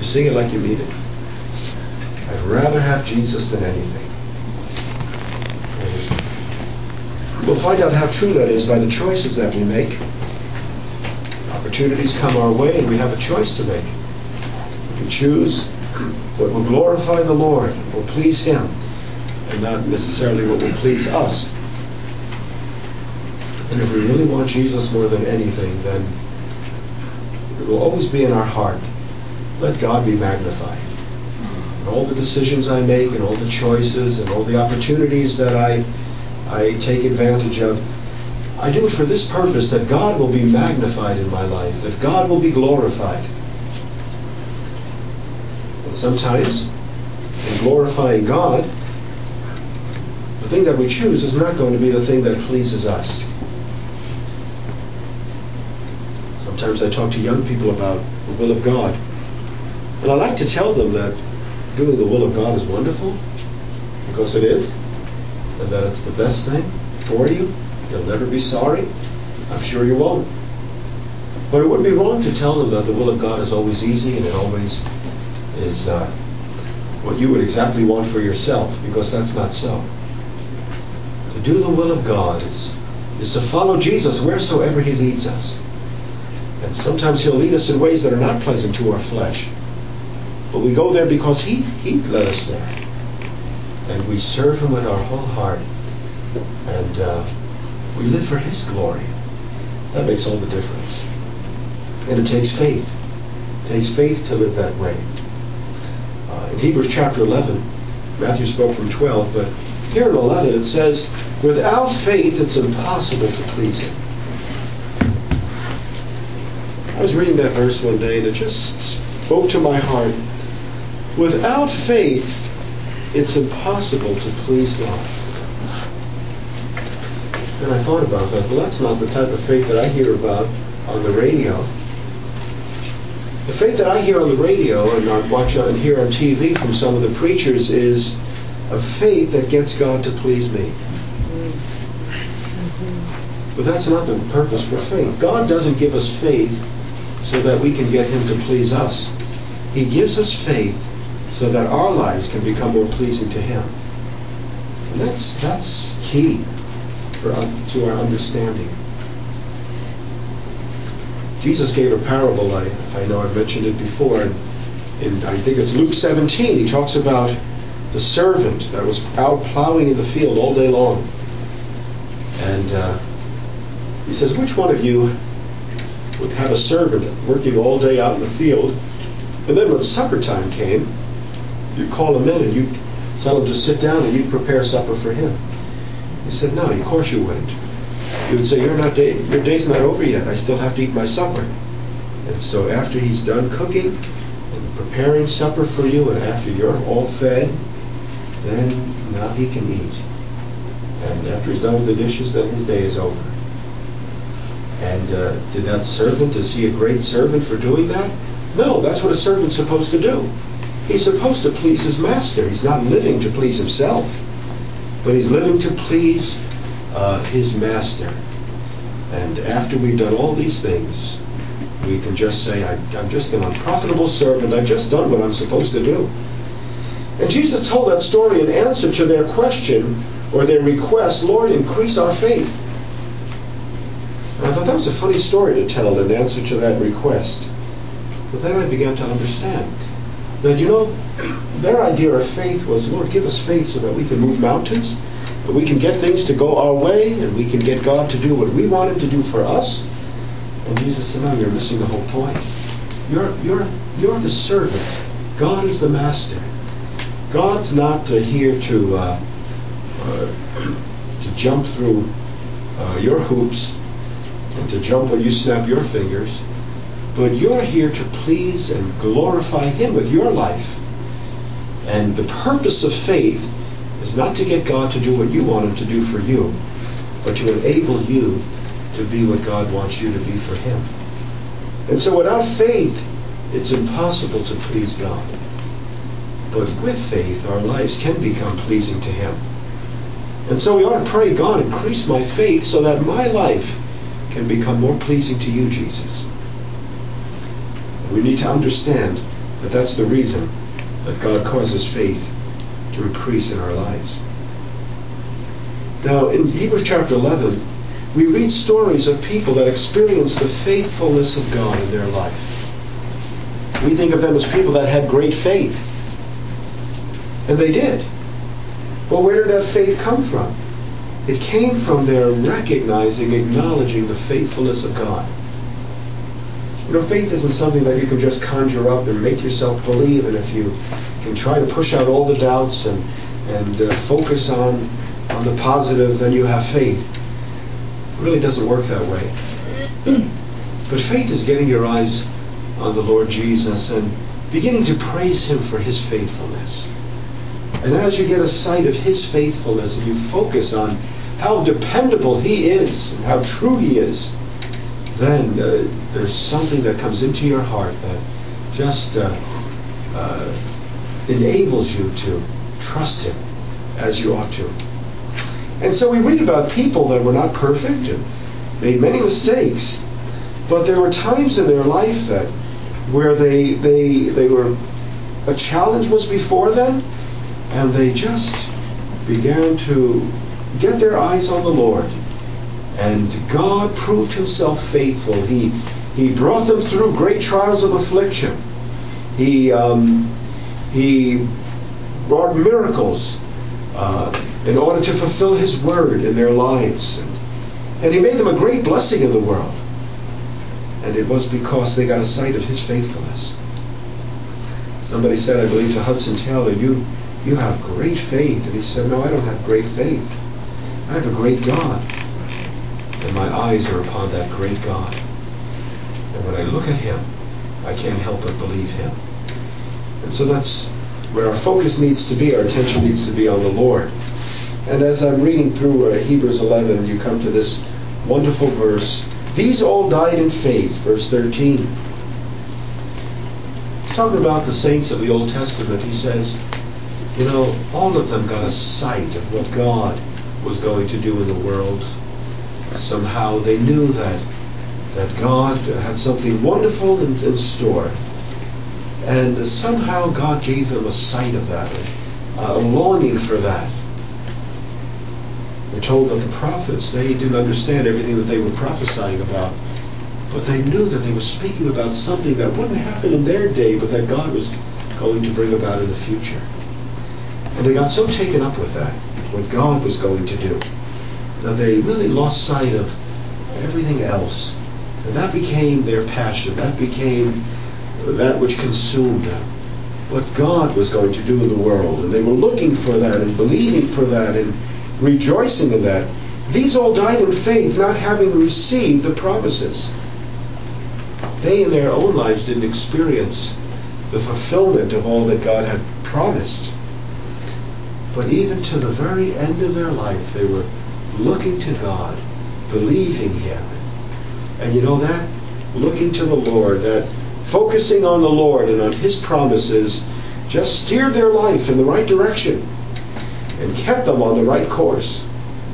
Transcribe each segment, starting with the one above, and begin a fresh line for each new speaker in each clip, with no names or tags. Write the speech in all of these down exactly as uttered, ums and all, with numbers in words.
sing it like you mean it. I'd rather have Jesus than anything. We'll find out how true that is by the choices that we make. Opportunities come our way and we have a choice to make. We choose what will glorify the Lord, will please Him, and not necessarily what will please us. And if we really want Jesus more than anything, then it will always be in our heart, let God be magnified. And all the decisions I make and all the choices and all the opportunities that I, I take advantage of, I do it for this purpose, that God will be magnified in my life, that God will be glorified. And sometimes, in glorifying God, the thing that we choose is not going to be the thing that pleases us. Sometimes I talk to young people about the will of God, and I like to tell them that doing the will of God is wonderful, because it is, and that it's the best thing for you. You'll never be sorry. I'm sure you won't. But it wouldn't be wrong to tell them that the will of God is always easy and it always is uh, what you would exactly want for yourself, because that's not so. To do the will of God is, is to follow Jesus wheresoever He leads us. And sometimes He'll lead us in ways that are not pleasant to our flesh. But we go there because He, he led us there. And we serve Him with our whole heart. And uh, we live for His glory. That makes all the difference. And it takes faith. It takes faith to live that way. Uh, in Hebrews chapter eleven, Matthew spoke from twelve, but here in eleven it says, without faith it's impossible to please Him. I was reading that verse one day and it just spoke to my heart. Without faith, it's impossible to please God. And I thought about that. Well, that's not the type of faith that I hear about on the radio. The faith that I hear on the radio and I watch and hear on T V from some of the preachers is a faith that gets God to please me. But that's not the purpose for faith. God doesn't give us faith so that we can get Him to please us. He gives us faith so that our lives can become more pleasing to Him. And that's that's key for uh, to our understanding. Jesus gave a parable, I, I know I've mentioned it before, and in, I think it's Luke seventeen, He talks about the servant that was out plowing in the field all day long. And uh, He says, which one of you would have a servant working all day out in the field, and then when supper time came, you'd call him in and you'd tell him to sit down and you'd prepare supper for him? He said, no, of course you wouldn't. You would say, You're not day, your day's not over yet. I still have to eat my supper. And so after he's done cooking and preparing supper for you, and after you're all fed, then now he can eat. And after he's done with the dishes, then his day is over. And uh, did that servant, is he a great servant for doing that? No, that's what a servant's supposed to do. He's supposed to please his master. He's not living to please himself, but he's living to please uh, his master. And after we've done all these things, we can just say, I, I'm just an unprofitable servant. I've just done what I'm supposed to do. And Jesus told that story in answer to their question or their request, Lord, increase our faith. And I thought that was a funny story to tell in answer to that request. But then I began to understand that, you know, their idea of faith was, Lord, give us faith so that we can move mountains, that we can get things to go our way, and we can get God to do what we want Him to do for us. And Jesus said, no, you're missing the whole point. You're, you're, you're the servant. God is the master. God's not uh, here to, uh, uh, to jump through uh, your hoops and to jump when you snap your fingers. But you're here to please and glorify Him with your life. And the purpose of faith is not to get God to do what you want Him to do for you, but to enable you to be what God wants you to be for Him. And so without faith, it's impossible to please God. But with faith, our lives can become pleasing to Him. And so we ought to pray, God, increase my faith so that my life can become more pleasing to you, Jesus. We need to understand But that's the reason that God causes faith to increase in our lives. Now, in Hebrews chapter eleven, we read stories of people that experienced the faithfulness of God in their life. We think of them as people that had great faith. And they did. But where did that faith come from? It came from their recognizing, acknowledging the faithfulness of God. You know, faith isn't something that you can just conjure up and make yourself believe, and if you can try to push out all the doubts and, and uh, focus on, on the positive, then you have faith. It really doesn't work that way. But faith is getting your eyes on the Lord Jesus and beginning to praise Him for His faithfulness. And as you get a sight of His faithfulness and you focus on how dependable He is and how true He is, then uh, there's something that comes into your heart that just uh, uh, enables you to trust Him as you ought to. And so we read about people that were not perfect and made many mistakes, but there were times in their life that where they they they were a challenge was before them, and they just began to get their eyes on the Lord. And God proved Himself faithful. He He brought them through great trials of affliction. He um, He brought miracles uh, in order to fulfill His word in their lives. And, and He made them a great blessing in the world. And it was because they got a sight of His faithfulness. Somebody said, I believe to Hudson Taylor, you, you have great faith. And he said, no, I don't have great faith. I have a great God. And my eyes are upon that great God. And when I look at Him, I can't help but believe Him. And so that's where our focus needs to be. Our attention needs to be on the Lord. And as I'm reading through uh, Hebrews eleven, you come to this wonderful verse. These all died in faith, verse thirteen. He's talking about the saints of the Old Testament. He says, you know, all of them got a sight of what God was going to do in the world. Somehow they knew that that God had something wonderful in, in store. And somehow God gave them a sight of that, a longing for that. We're told that the prophets, they didn't understand everything that they were prophesying about, but they knew that they were speaking about something that wouldn't happen in their day, but that God was going to bring about in the future. And they got so taken up with that, what God was going to do, that they really lost sight of everything else. And that became their passion. That became that which consumed them. What God was going to do in the world. And they were looking for that and believing for that and rejoicing in that. These all died in faith, not having received the promises. They in their own lives didn't experience the fulfillment of all that God had promised. But even to the very end of their life, they were looking to God, believing Him. And you know that? Looking to the Lord, that focusing on the Lord and on His promises just steered their life in the right direction and kept them on the right course.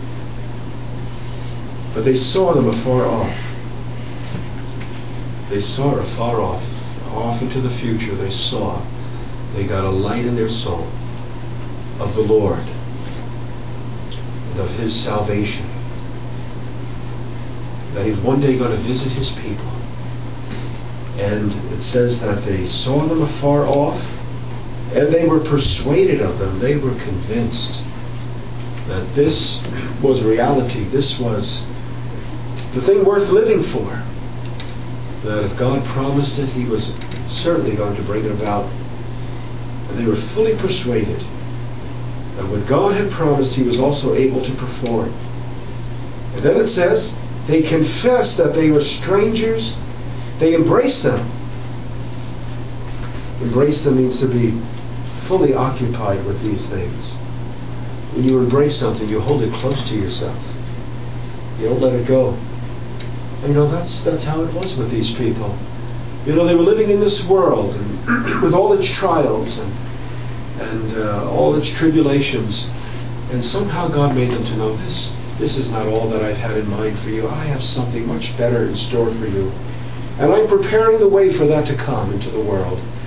But they saw them afar off. They saw it afar off. Off into the future they saw. They got a light in their soul of the Lord and of His salvation. That He's one day going to visit His people. And it says that they saw them afar off, and they were persuaded of them. They were convinced that this was reality. This was the thing worth living for. That if God promised it, He was certainly going to bring it about. And they were fully persuaded that what God had promised, He was also able to perform. And then it says, they confessed that they were strangers. They embraced them. Embrace them means to be fully occupied with these things. When you embrace something, you hold it close to yourself. You don't let it go. And you know, that's that's how it was with these people. You know, they were living in this world and with all its trials and and uh, all its tribulations. And somehow God made them to know this. This is not all that I've had in mind for you. I have something much better in store for you. And I'm preparing the way for that to come into the world.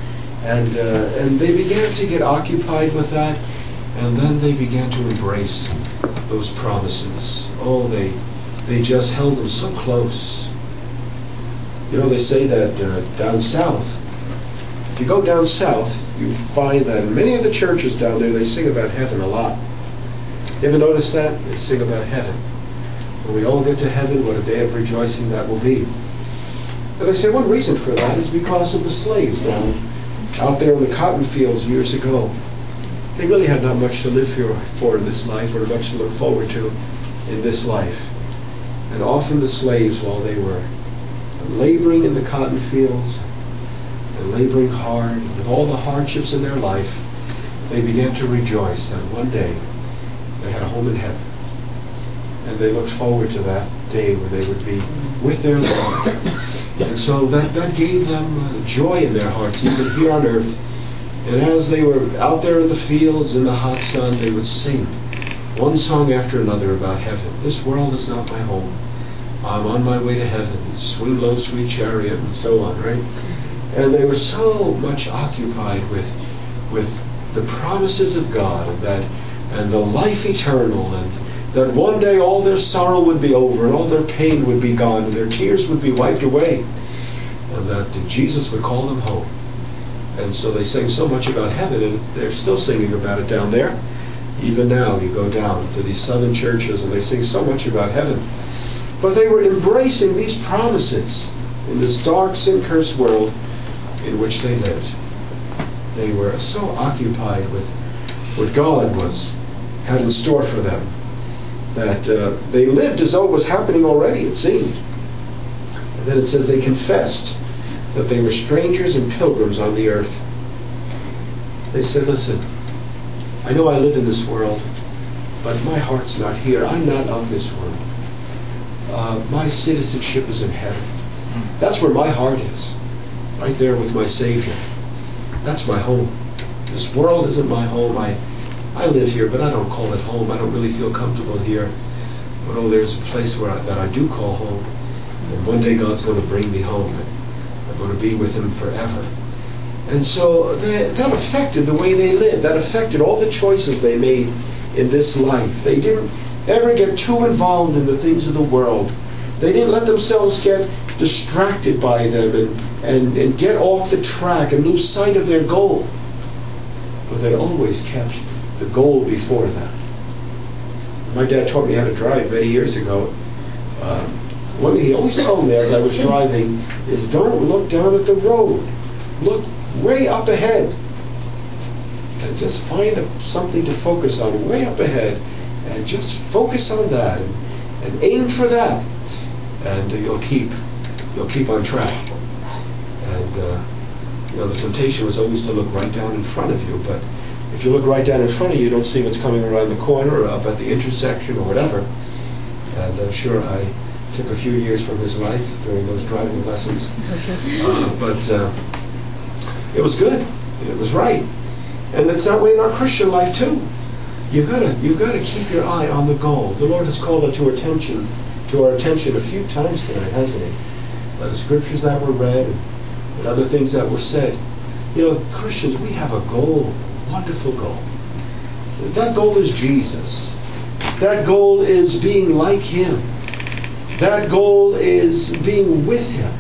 And, uh, and they began to get occupied with that, and then they began to embrace those promises. Oh, they, they just held them so close. You know, they say that uh, down south, if you go down south, you find that in many of the churches down there, they sing about heaven a lot. You ever notice that? They sing about heaven. When we all get to heaven, what a day of rejoicing that will be. And they say one reason for that is because of the slaves down out there in the cotton fields years ago. They really had not much to live for in this life, or much to look forward to in this life. And often the slaves, while they were laboring in the cotton fields, and laboring hard, with all the hardships in their life, they began to rejoice that one day they had a home in heaven. And they looked forward to that day where they would be with their Lord. And so that, that gave them uh, joy in their hearts, even here on earth. And as they were out there in the fields in the hot sun, they would sing one song after another about heaven. This world is not my home. I'm on my way to heaven. Swing low, sweet chariot, and so on, right? And they were so much occupied with with the promises of God, and that and the life eternal, and that one day all their sorrow would be over, and all their pain would be gone, and their tears would be wiped away, and that Jesus would call them home. And so they sang so much about heaven, and they're still singing about it down there. Even now, you go down to these southern churches, and they sing so much about heaven. But they were embracing these promises in this dark, sin-cursed world in which they lived. They were so occupied with what God was had in store for them that uh, they lived as though it was happening already, it seemed. And then it says they confessed that they were strangers and pilgrims on the earth. They said, listen, I know I live in this world, but my heart's not here. I'm not of this world. Uh, my citizenship is in heaven. That's where my heart is, right there with my Savior. That's my home. This world isn't my home. I, I live here, but I don't call it home. I don't really feel comfortable here. But oh, there's a place where I, that I do call home. And one day God's going to bring me home. I'm going to be with Him forever. And so that, that affected the way they lived. That affected all the choices they made in this life. They didn't ever get too involved in the things of the world. They didn't let themselves get distracted by them and, and, and get off the track and lose sight of their goal. But they always kept the goal before them. My dad taught me how to drive many years ago. Uh, one thing he always told me as I was driving is don't look down at the road. Look way up ahead. And just find a, something to focus on way up ahead. And just focus on that. And, and aim for that. And uh, you'll keep you'll keep on track. And uh, you know, the temptation was always to look right down in front of you. But if you look right down in front of you, you don't see what's coming around the corner or up at the intersection or whatever. And I'm sure I took a few years from his life during those driving lessons. Uh, but uh, it was good. It was right. And it's that way in our Christian life too. You've got to you've got to keep your eye on the goal. The Lord has called it to our attention, to our attention a few times tonight, hasn't He? By the scriptures that were read and, and other things that were said. You know, Christians, we have a goal, a wonderful goal. That goal is Jesus. That goal is being like Him. That goal is being with Him.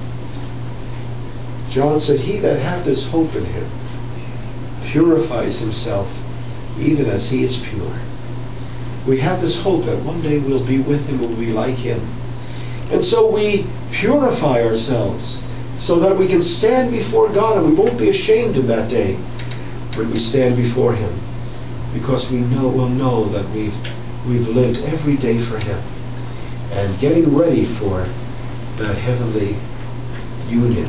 John said, he that hath this hope in Him purifies himself even as He is pure. We have this hope that one day we'll be with Him, we'll be like Him. And so we purify ourselves so that we can stand before God, and we won't be ashamed in that day when we stand before Him, because we know we'll know that we've we've lived every day for Him and getting ready for that heavenly union.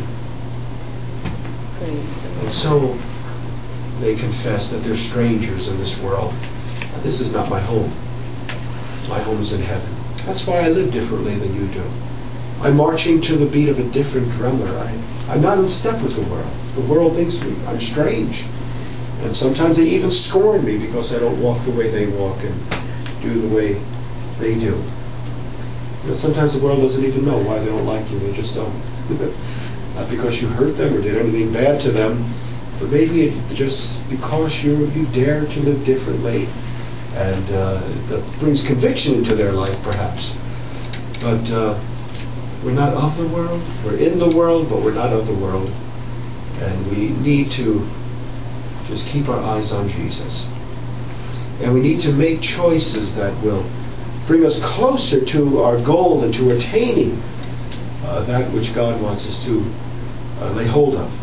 And so they confess that they're strangers in this world. This is not my home. My home is in heaven. That's why I live differently than you do. I'm marching to the beat of a different drummer. I, I'm not in step with the world. The world thinks me I'm strange. And sometimes they even scorn me because I don't walk the way they walk and do the way they do. And sometimes the world doesn't even know why they don't like you. They just don't. Not because you hurt them or did anything bad to them, But maybe it just because you you dare to live differently, and uh, that brings conviction into their life, perhaps. But uh, we're not of the world. We're in the world, but we're not of the world. And we need to just keep our eyes on Jesus. And we need to make choices that will bring us closer to our goal and to attaining uh, that which God wants us to uh, lay hold of.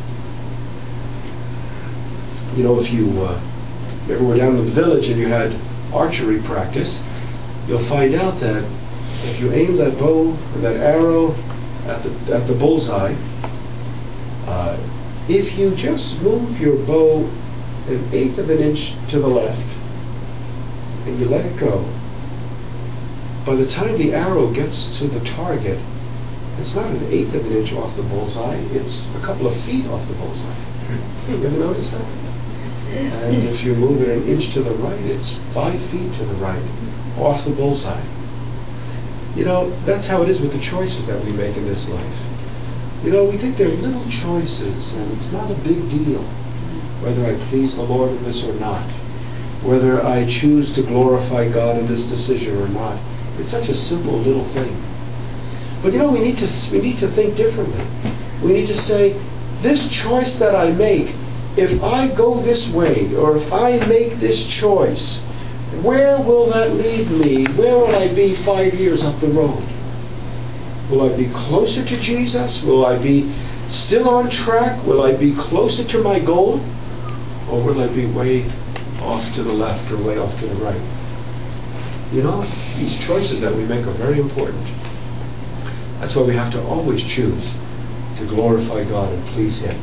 You know, if you uh, ever were down in the village and you had archery practice, you'll find out that if you aim that bow and that arrow at the at the bullseye, uh, if you just move your bow an eighth of an inch to the left and you let it go, by the time the arrow gets to the target, it's not an eighth of an inch off the bullseye, it's a couple of feet off the bullseye. You ever notice that? And if you move it an inch to the right, it's five feet to the right, off the bullseye. You know, that's how it is with the choices that we make in this life. You know, we think they're little choices, and it's not a big deal whether I please the Lord in this or not, whether I choose to glorify God in this decision or not. It's such a simple little thing. But you know, we need to we need to think differently. We need to say, this choice that I make, if I go this way, or if I make this choice, where will that lead me? Where will I be five years up the road? Will I be closer to Jesus? Will I be still on track? Will I be closer to my goal? Or will I be way off to the left or way off to the right? You know, these choices that we make are very important. That's why we have to always choose to glorify God and please Him.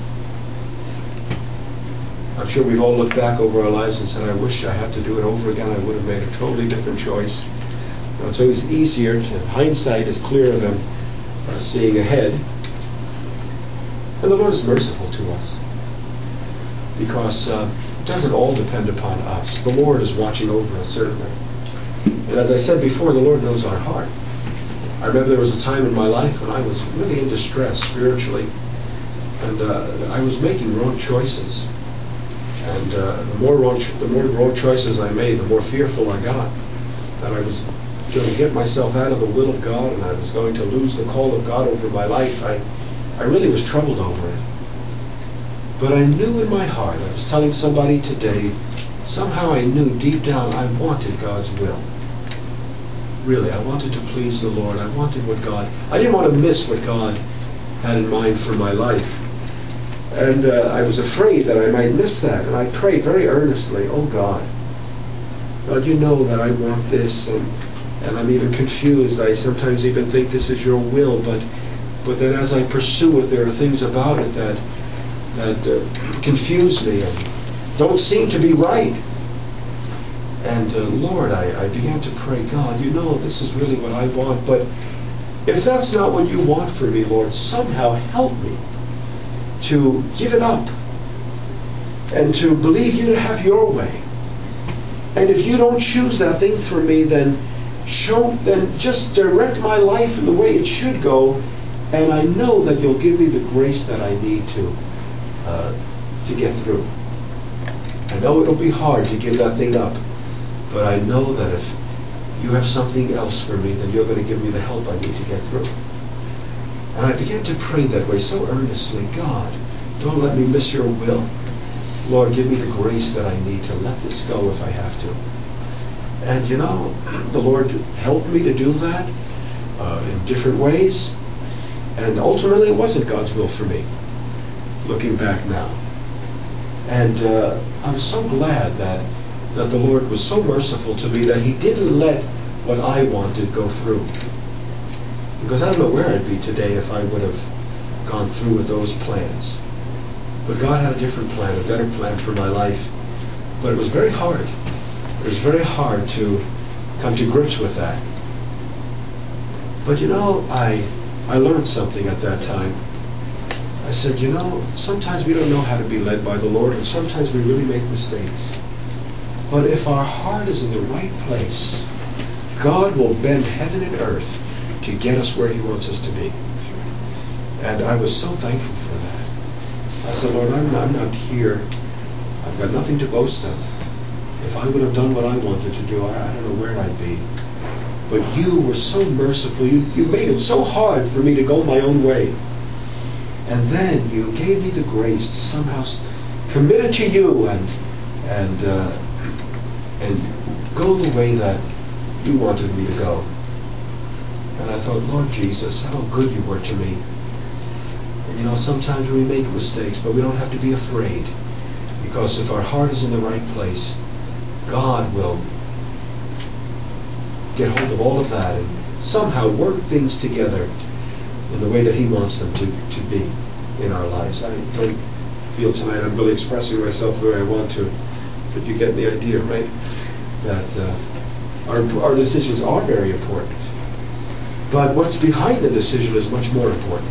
I'm sure we've all looked back over our lives and said, I wish I had to do it over again. I would have made a totally different choice. You know, it's always easier to, hindsight is clearer than uh, seeing ahead. And the Lord is merciful to us, because uh, it doesn't all depend upon us. The Lord is watching over us, certainly. And as I said before, the Lord knows our heart. I remember there was a time in my life when I was really in distress spiritually, and uh, I was making wrong choices. And uh, the more wrong, the more wrong choices I made, the more fearful I got that I was going to get myself out of the will of God, and I was going to lose the call of God over my life. I, I really was troubled over it. But I knew in my heart, I was telling somebody today, somehow I knew deep down I wanted God's will. Really, I wanted to please the Lord. I wanted what God, I didn't want to miss what God had in mind for my life. And uh, I was afraid that I might miss that. And I prayed very earnestly, oh God, God, you know that I want this, and, and I'm even confused. I sometimes even think this is your will, but but then as I pursue it, there are things about it that, that uh, confuse me and don't seem to be right. And uh, Lord, I, I began to pray, God, you know this is really what I want, but if that's not what you want for me, Lord, somehow help me to give it up and to believe you to have your way. And if you don't choose that thing for me, then show, then just direct my life in the way it should go, and I know that you'll give me the grace that I need to uh, to get through. I know it'll be hard to give that thing up, but I know that if you have something else for me, then you're going to give me the help I need to get through. And I began to pray that way so earnestly. God, don't let me miss your will. Lord, give me the grace that I need to let this go if I have to. And you know, the Lord helped me to do that uh, in different ways. And ultimately, it wasn't God's will for me, looking back now. And uh, I'm so glad that, that the Lord was so merciful to me that He didn't let what I wanted go through. Because I don't know where I'd be today if I would have gone through with those plans. But God had a different plan, a better plan for my life. But it was very hard. It was very hard to come to grips with that. But you know, I I learned something at that time. I said, you know, sometimes we don't know how to be led by the Lord, and sometimes we really make mistakes. But if our heart is in the right place, God will bend heaven and earth to get us where He wants us to be. And I was so thankful for that. I said, Lord, I'm not, I'm not here. I've got nothing to boast of. If I would have done what I wanted to do, I, I don't know where I'd be. But you were so merciful. You, you made it so hard for me to go my own way. And then you gave me the grace to somehow commit it to you and and uh, and go the way that you wanted me to go. And I thought, Lord Jesus, how good you were to me. And you know, sometimes we make mistakes, but we don't have to be afraid. Because if our heart is in the right place, God will get hold of all of that and somehow work things together in the way that He wants them to, to be in our lives. I don't feel tonight I'm really expressing myself the way I want to, but you get the idea, right? That uh, our, our decisions are very important. But what's behind the decision is much more important.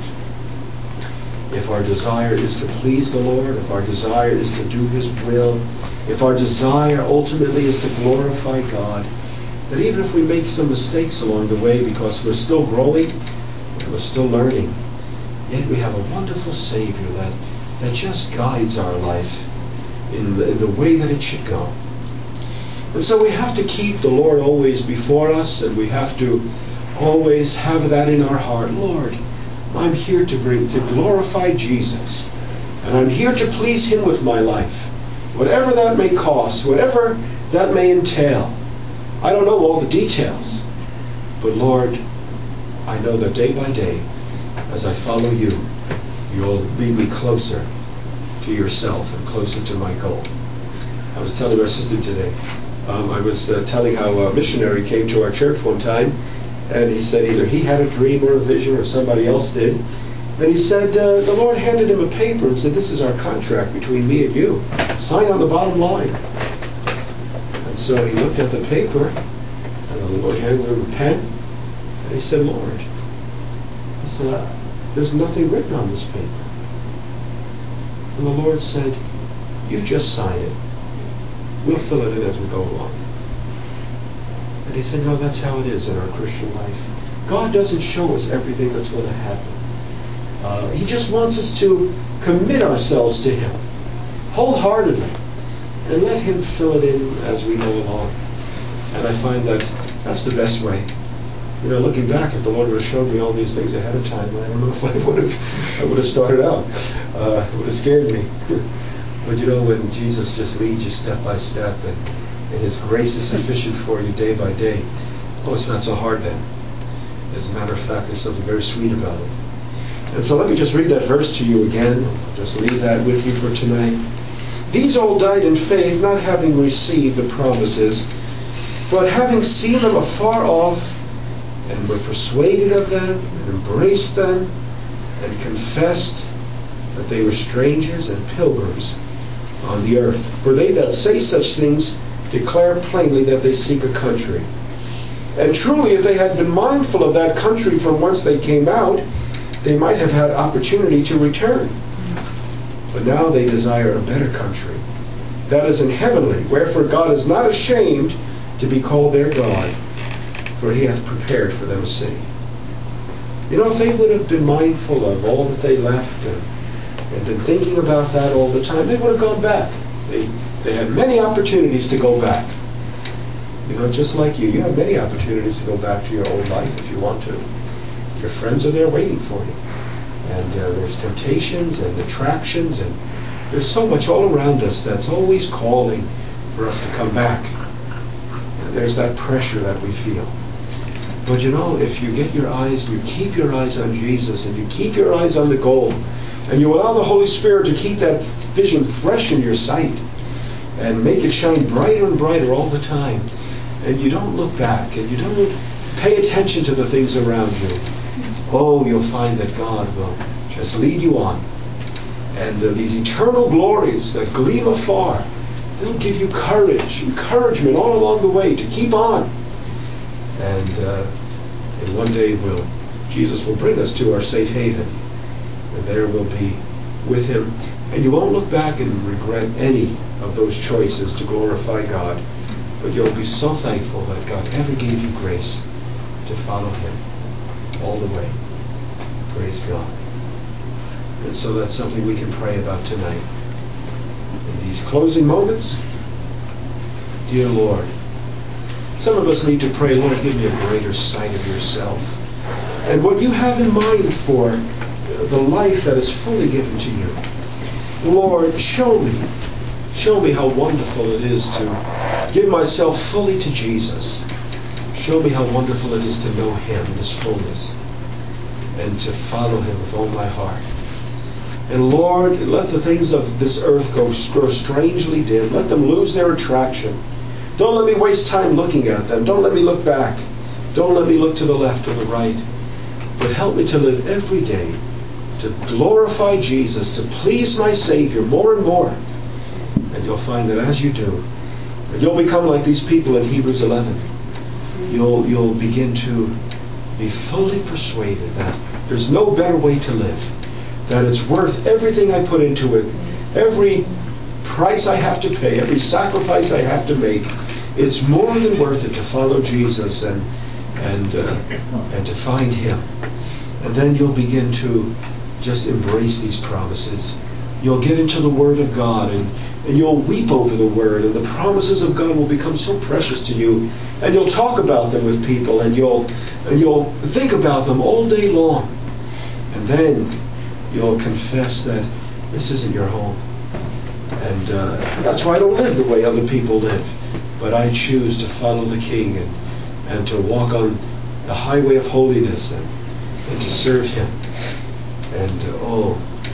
If our desire is to please the Lord, if our desire is to do His will, if our desire ultimately is to glorify God, that even if we make some mistakes along the way because we're still growing and we're still learning, yet we have a wonderful Savior that, that just guides our life in the, in the way that it should go. And so we have to keep the Lord always before us, and we have to always have that in our heart. Lord, I'm here to bring to glorify Jesus, and I'm here to please Him with my life, whatever that may cost, whatever that may entail. I don't know all the details, but Lord, I know that day by day, as I follow you, you'll lead me closer to yourself and closer to my goal. I was telling our sister today, um, I was uh, telling how a missionary came to our church one time, and he said either he had a dream or a vision or somebody else did. And he said uh, the Lord handed him a paper and said, this is our contract between me and you. Sign on the bottom line. And so he looked at the paper, and the Lord handed him a pen, and he said, Lord, he said, uh, there's nothing written on this paper. And the Lord said, you just sign it. We'll fill it in as we go along. And he said, no, that's how it is in our Christian life. God doesn't show us everything that's going to happen. Uh, he just wants us to commit ourselves to Him wholeheartedly and let Him fill it in as we go along. And I find that that's the best way. You know, looking back, if the Lord would have showed me all these things ahead of time, I don't know if I would have, I would have started out. Uh, it would have scared me. But you know, when Jesus just leads you step by step, and, and His grace is sufficient for you day by day, oh, it's not so hard then. As a matter of fact, there's something very sweet about it. And so let me just read that verse to you again. I'll just leave that with you for tonight. These all died in faith, not having received the promises, but having seen them afar off, and were persuaded of them, and embraced them, and confessed that they were strangers and pilgrims on the earth. For they that say such things declare plainly that they seek a country. And truly, if they had been mindful of that country from whence they came out, they might have had opportunity to return. But now they desire a better country, that is in heavenly, wherefore God is not ashamed to be called their God, for He hath prepared for them a city. You know, if they would have been mindful of all that they left and, and been thinking about that all the time, they would have gone back. They, they had many opportunities to go back. You know, just like you, you have many opportunities to go back to your old life if you want to. Your friends are there waiting for you. And uh, there's temptations and attractions, and there's so much all around us that's always calling for us to come back. And there's that pressure that we feel. But you know, if you get your eyes, you keep your eyes on Jesus, and you keep your eyes on the goal, and you allow the Holy Spirit to keep that vision fresh in your sight, and make it shine brighter and brighter all the time, and you don't look back, and you don't pay attention to the things around you, oh, you'll find that God will just lead you on. And uh, these eternal glories that gleam afar, they'll give you courage, encouragement all along the way to keep on. And, uh, and one day we'll, Jesus will bring us to our safe haven. And there we'll be with Him. And you won't look back and regret any of those choices to glorify God. But you'll be so thankful that God ever gave you grace to follow Him all the way. Praise God. And so that's something we can pray about tonight. In these closing moments, dear Lord, some of us need to pray, Lord, give me a greater sight of yourself and what you have in mind for the life that is fully given to you. Lord, show me, show me how wonderful it is to give myself fully to Jesus. Show me how wonderful it is to know him in his fullness and to follow him with all my heart. And Lord, let the things of this earth go grow strangely dim. Let them lose their attraction. Don't let me waste time looking at them. Don't let me look back. Don't let me look to the left or the right. But help me to live every day to glorify Jesus, to please my Savior more and more. And you'll find that as you do, and you'll become like these people in Hebrews eleven. You'll, you'll begin to be fully persuaded that there's no better way to live, that it's worth everything I put into it, every price I have to pay, every sacrifice I have to make. It's more than worth it to follow Jesus and and uh, and to find him. And then you'll begin to just embrace these promises. You'll get into the Word of God, and, and you'll weep over the Word, and the promises of God will become so precious to you, and you'll talk about them with people, and you'll and you'll think about them all day long. And then you'll confess that this isn't your home. And uh, that's why I don't live the way other people live. But I choose to follow the King and, and to walk on the highway of holiness and, and to serve him. And uh, oh,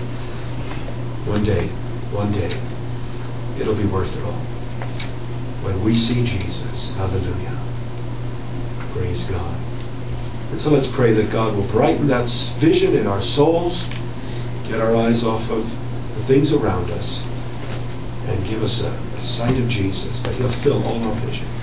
one day, one day, it'll be worth it all. When we see Jesus, hallelujah. Praise God. And so let's pray that God will brighten that vision in our souls, get our eyes off of the things around us, and give us a, a sight of Jesus, that he'll fill all our vision.